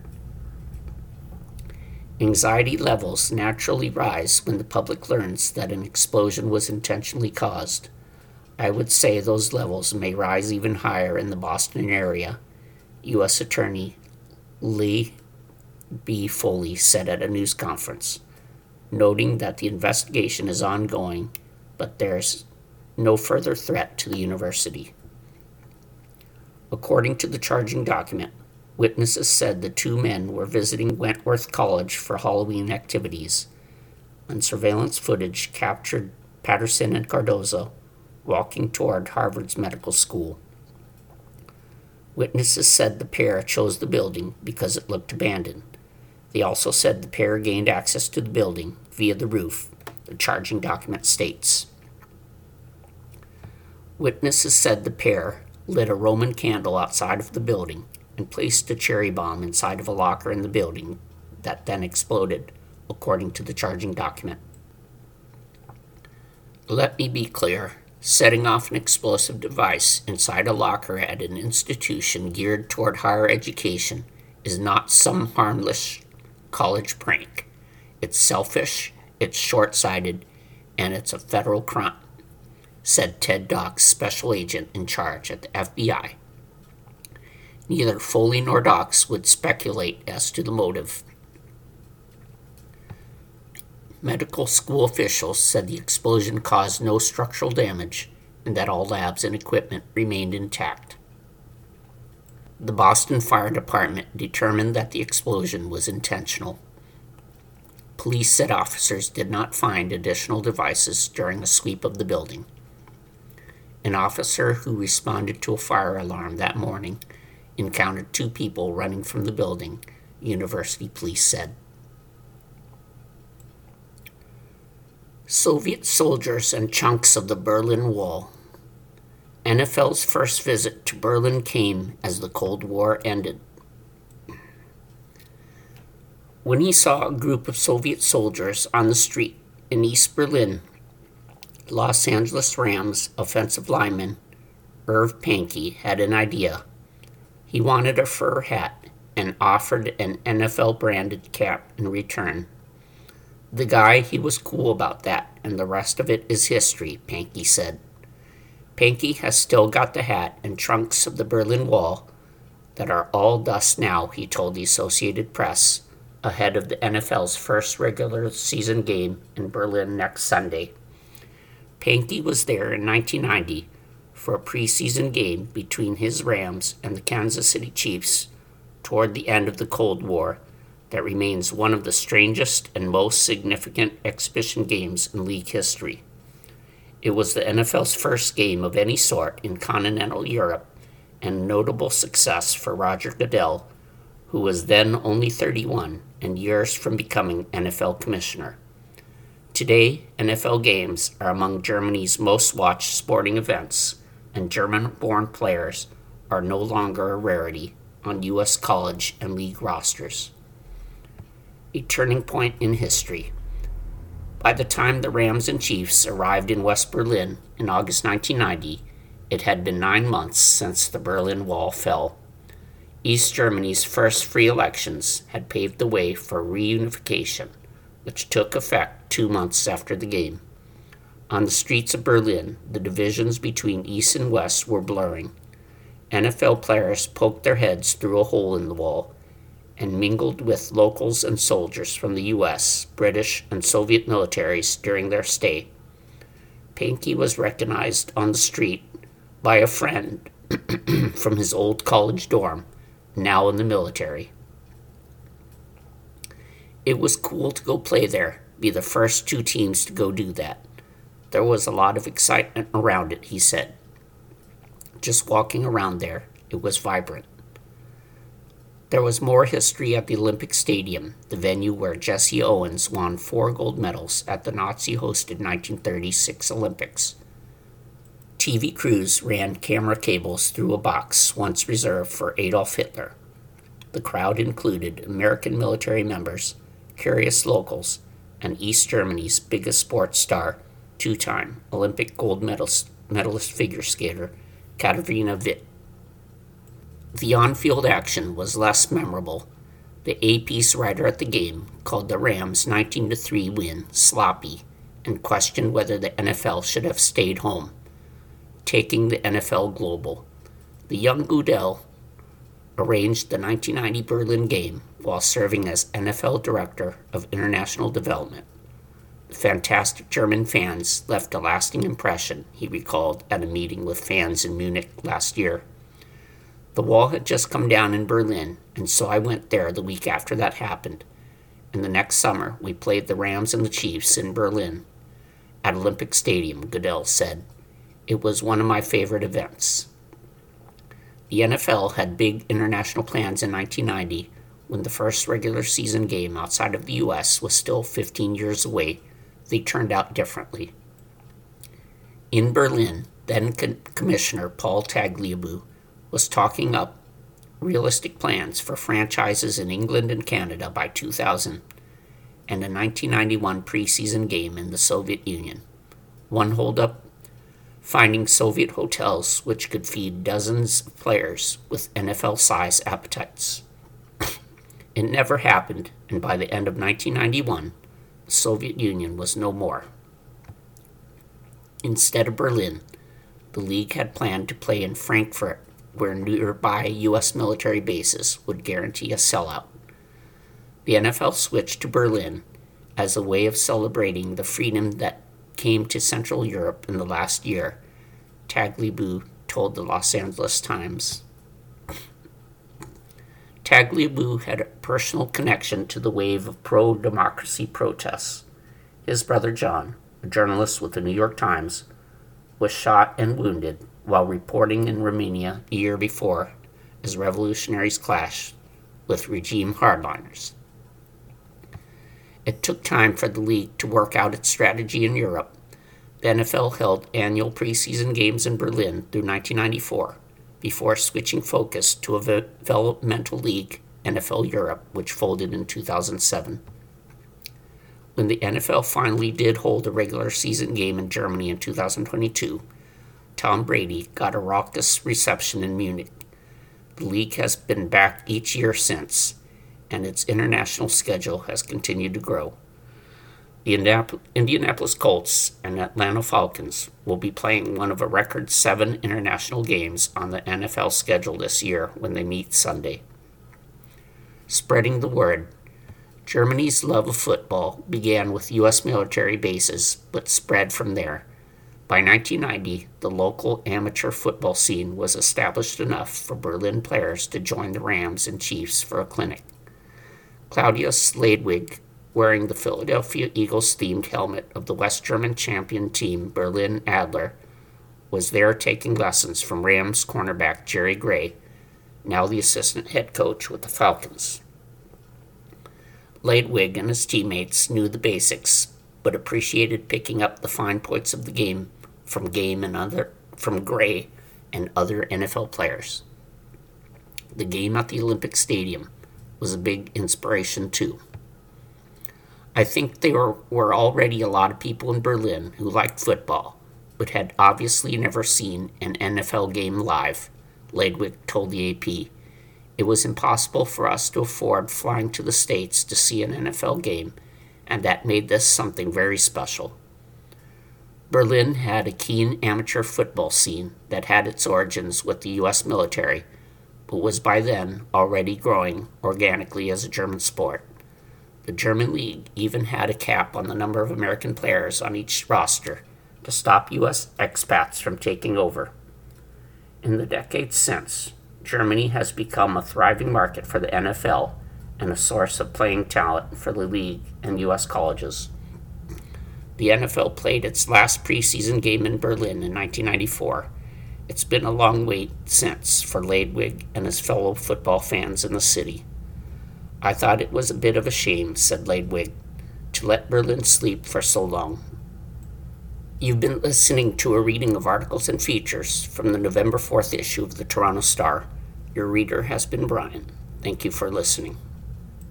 Anxiety levels naturally rise when the public learns that an explosion was intentionally caused. I would say those levels may rise even higher in the Boston area, U S Attorney Lee B. Foley said at a news conference, noting that the investigation is ongoing, but there's no further threat to the university. According to the charging document, witnesses said the two men were visiting Wentworth College for Halloween activities, and surveillance footage captured Patterson and Cardoza walking toward Harvard's medical school. Witnesses said the pair chose the building because it looked abandoned. They also said the pair gained access to the building via the roof, the charging document states. Witnesses said the pair lit a Roman candle outside of the building and placed a cherry bomb inside of a locker in the building that then exploded, according to the charging document. Let me be clear, setting off an explosive device inside a locker at an institution geared toward higher education is not some harmless college prank. It's selfish, it's short-sighted, and it's a federal crime, said Ted Dox, special agent in charge at the F B I. Neither Foley nor Dox would speculate as to the motive. Medical school officials said the explosion caused no structural damage and that all labs and equipment remained intact. The Boston Fire Department determined that the explosion was intentional. Police said officers did not find additional devices during a sweep of the building. An officer who responded to a fire alarm that morning encountered two people running from the building, university police said. Soviet soldiers and chunks of the Berlin Wall. N F L's first visit to Berlin came as the Cold War ended. When he saw a group of Soviet soldiers on the street in East Berlin, Los Angeles Rams offensive lineman Irv Pankey had an idea. He wanted a fur hat and offered an N F L-branded cap in return. The guy, he was cool about that, and the rest of it is history, Pankey said. Pankey has still got the hat and trunks of the Berlin Wall that are all dust now, he told the Associated Press, ahead of the N F L's first regular season game in Berlin next Sunday. Pankey was there in nineteen ninety for a preseason game between his Rams and the Kansas City Chiefs toward the end of the Cold War that remains one of the strangest and most significant exhibition games in league history. It was the N F L's first game of any sort in continental Europe and a notable success for Roger Goodell, who was then only thirty-one and years from becoming N F L commissioner. Today, N F L games are among Germany's most watched sporting events, and German-born players are no longer a rarity on U S college and league rosters. A turning point in history. By the time the Rams and Chiefs arrived in West Berlin in August nineteen ninety, it had been nine months since the Berlin Wall fell. East Germany's first free elections had paved the way for reunification, which took effect two months after the game. On the streets of Berlin, the divisions between East and West were blurring. N F L players poked their heads through a hole in the wall, and mingled with locals and soldiers from the U S, British, and Soviet militaries during their stay. Pankey was recognized on the street by a friend from his old college dorm, now in the military. It was cool to go play there, be the first two teams to go do that. There was a lot of excitement around it, he said. Just walking around there, it was vibrant. There was more history at the Olympic Stadium, the venue where Jesse Owens won four gold medals at the Nazi-hosted nineteen thirty-six Olympics. T V crews ran camera cables through a box once reserved for Adolf Hitler. The crowd included American military members, curious locals, and East Germany's biggest sports star, two-time Olympic gold medalist, medalist figure skater, Katharina Witt. The on-field action was less memorable. The A-piece writer at the game called the Rams' nineteen to three win sloppy and questioned whether the N F L should have stayed home, taking the N F L global. The young Goodell arranged the nineteen ninety Berlin game while serving as N F L Director of International Development. The fantastic German fans left a lasting impression, he recalled at a meeting with fans in Munich last year. The wall had just come down in Berlin, and so I went there the week after that happened. And the next summer, we played the Rams and the Chiefs in Berlin at Olympic Stadium, Goodell said. It was one of my favorite events. The N F L had big international plans in nineteen ninety, when the first regular season game outside of the U S was still fifteen years away. They turned out differently. In Berlin, then Commissioner Paul Tagliabue was talking up realistic plans for franchises in England and Canada by two thousand, and a nineteen ninety-one preseason game in the Soviet Union. One holdup, finding Soviet hotels which could feed dozens of players with N F L-size appetites. It never happened, and by the end of nineteen ninety-one, the Soviet Union was no more. Instead of Berlin, the league had planned to play in Frankfurt, where nearby U S military bases would guarantee a sellout. The N F L switched to Berlin as a way of celebrating the freedom that came to Central Europe in the last year, Tagliabue told the Los Angeles Times. Tagliabue had a personal connection to the wave of pro-democracy protests. His brother John, a journalist with the New York Times, was shot and wounded while reporting in Romania a year before as revolutionaries clashed with regime hardliners. It took time for the league to work out its strategy in Europe. The N F L held annual preseason games in Berlin through nineteen ninety-four, before switching focus to a developmental league, N F L Europe, which folded in two thousand seven. When the N F L finally did hold a regular season game in Germany in two thousand twenty-two, Tom Brady got a raucous reception in Munich. The league has been back each year since, and its international schedule has continued to grow. The Indianapolis Colts and Atlanta Falcons will be playing one of a record seven international games on the N F L schedule this year when they meet Sunday. Spreading the word, Germany's love of football began with U S military bases, but spread from there. By nineteen ninety, the local amateur football scene was established enough for Berlin players to join the Rams and Chiefs for a clinic. Claudius Ladwig, wearing the Philadelphia Eagles-themed helmet of the West German champion team Berlin Adler, was there taking lessons from Rams cornerback Jerry Gray, now the assistant head coach with the Falcons. Ladwig and his teammates knew the basics, but appreciated picking up the fine points of the game from game and other from Gray and other N F L players. The game at the Olympic Stadium was a big inspiration too. I think there were, were already a lot of people in Berlin who liked football, but had obviously never seen an N F L game live, Ladwig told the A P. It was impossible for us to afford flying to the States to see an N F L game, and that made this something very special. Berlin had a keen amateur football scene that had its origins with the U S military, but was by then already growing organically as a German sport. The German league even had a cap on the number of American players on each roster to stop U S expats from taking over. In the decades since, Germany has become a thriving market for the N F L and a source of playing talent for the league and U S colleges. The N F L played its last preseason game in Berlin in nineteen ninety-four. It's been a long wait since for Ladwig and his fellow football fans in the city. I thought it was a bit of a shame, said Ladwig, to let Berlin sleep for so long. You've been listening to a reading of articles and features from the November fourth issue of the Toronto Star. Your reader has been Brian. Thank you for listening.